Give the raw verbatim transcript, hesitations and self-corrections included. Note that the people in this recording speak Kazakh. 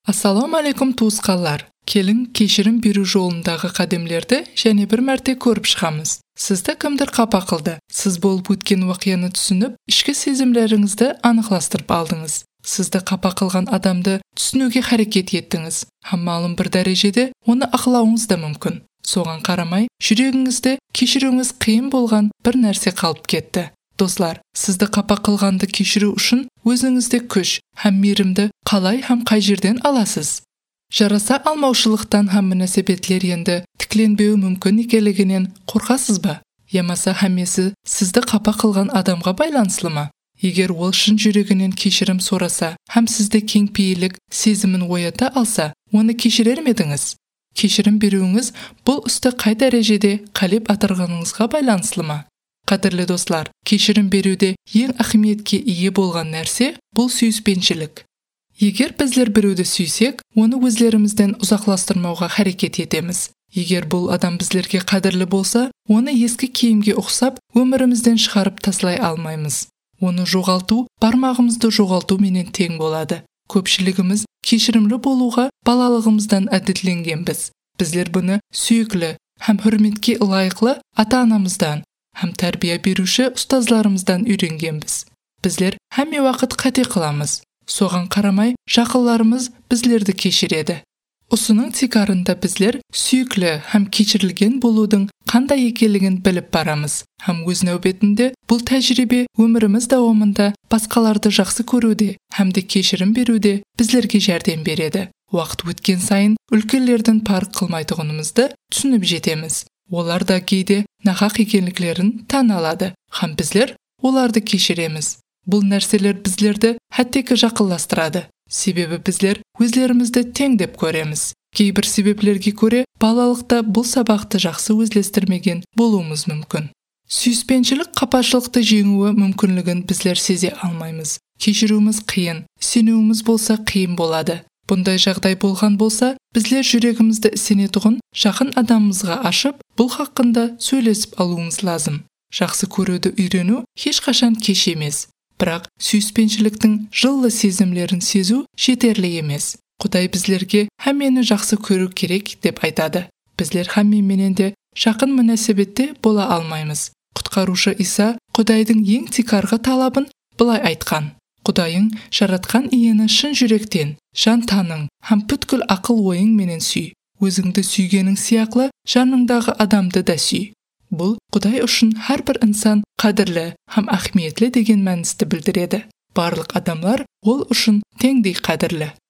Ассаламу алейкум туысқандар. Келін кешірім беру жолындағы қадамдарды және бір мәрте көріп шығамыз. Сізді кімдір қапа қылды? Сіз болып өткен уақияны түсініп, ішкі сезімдеріңізді анықтастырып алдыңыз. Сізді қапа қылған адамды түсінуге харекет еттіңіз. Хаммалым бір дәрежеде оны ақылауыңыз да мүмкін. Соған қарамай, жүрегіңізде кешіруіңіз қиын болған бір нәрсе қалып кетті. Достар, сізді қапа қылғанды кешіру үшін өзіңізде күш һәм мейірімді қалай һәм қай жерден аласыз? Жараса алмаушылықтан һәм мөнәсәбәтлер енді тікленбеуі мүмкін екенлігінен қорқасыз ба? Ямаса һәммесі сізді қапа қылған адамға байланысты ма? Егер ол шын жүрегінен кешірім сораса һәм сізде кеңпейілік сезімін oyata алса, оны кешірер медіңіз? Кешірім беруіңіз бұл істі қай дәрежеде қалеп атырғаныңызға байланысты ма? Қадірлі достар, кешірім беруде ең ахметке ие болған нәрсе бұл сүйіспеншілік. Егер біздер біреуді сүйсек, оны өзлерімізден ұзақластырмауға харекет етеміз. Егер бұл адам біздерге қадірлі болса, оны ескі киімге ұқсап өмірімізден шығарып таслай алмаймыз. Оны жоғалту, бармағымызды жоғалту менен тең болады. Көпшілігіміз кешірімлі болуға балалығымыздан әдетленгенбіз. Біздер бұны сүйіклі һәм хүрметке лайықлы ата-анамыздан һәм тәрбие беруші ұстазларымыздан үйренгенбіз. Біздер һәме уақыт қате қыламыз. Соған қарамай, жақындарымыз біздерді кешіреді. Осының тикарында біздер сүйіклі һәм кешірілген болудың қандай екенлігін біліп барамыз. Һәм өз нәубетінде бұл тәжірибе өміріміз дауамында басқаларды жақсы көруде һәм де кешірім беруде біздерге жәрдем береді. Уақыт өткен сайын үлкендердің парық қылмайтұғынымызды түсініп жетеміз. Олар да кейде нақақ екенліктерін тан алады, һәм біздер оларды кешіреміз. Бұл нәрселер біздерді хәттекі жақынластырады. Себебі біздер өзлерімізді тең деп көреміз. Кейбір себеплерге көре балалықта бұл сабақты жақсы өзлестірмеген болуымыз мүмкін. Сүйіспеншілік қапашылықты жеңуі мүмкінлігін біздер сезе алмаймыз. Кешіруіміз қиын, сенуіміз болса қиын болады. Бұндай жағдай болған болса, біздер жүрегімізді сенетұғын жақын адамымызға ашып, бұл хақында сөйлесіп алуымыз лазым. Жақсы көруді үйрену ешқашан кеш емес. Бірақ сүйіспеншіліктің жылы сезімлерін сезу жетерлі емес. Құдай біздерге һәммені жақсы көру керек деп айтады. Біздер һәмменен де жақын мөнәсәбетте бола алмаймыз. Құтқарушы Иса Құдайдың ең тикарғы талабын былай айтқан: Құдайың жаратқан иені шын жүректен, жан таның һәм бүткіл ақыл ойың менен сүй. Өзіңді сүйгенің сияқлы жаныңдағы адамды да сүй. Бұл Құдай үшін әрбір инсан қадірлі һәм ахметлі деген мәністі білдіреді. Барлық адамлар ол үшін теңдей қадірлі.